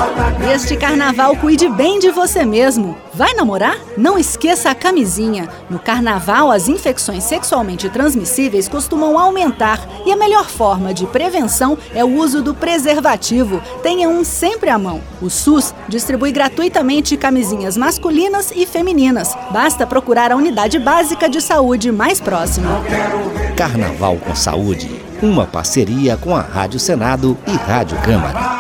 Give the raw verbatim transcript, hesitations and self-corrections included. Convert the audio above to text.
Neste carnaval, cuide bem de você mesmo. Vai namorar? Não esqueça a camisinha. No carnaval, as infecções sexualmente transmissíveis costumam aumentar e a melhor forma de prevenção é o uso do preservativo. Tenha um sempre à mão. O SUS distribui gratuitamente camisinhas masculinas e femininas. Basta procurar a unidade básica de saúde mais próxima. Carnaval com Saúde, uma parceria com a Rádio Senado e Rádio Câmara.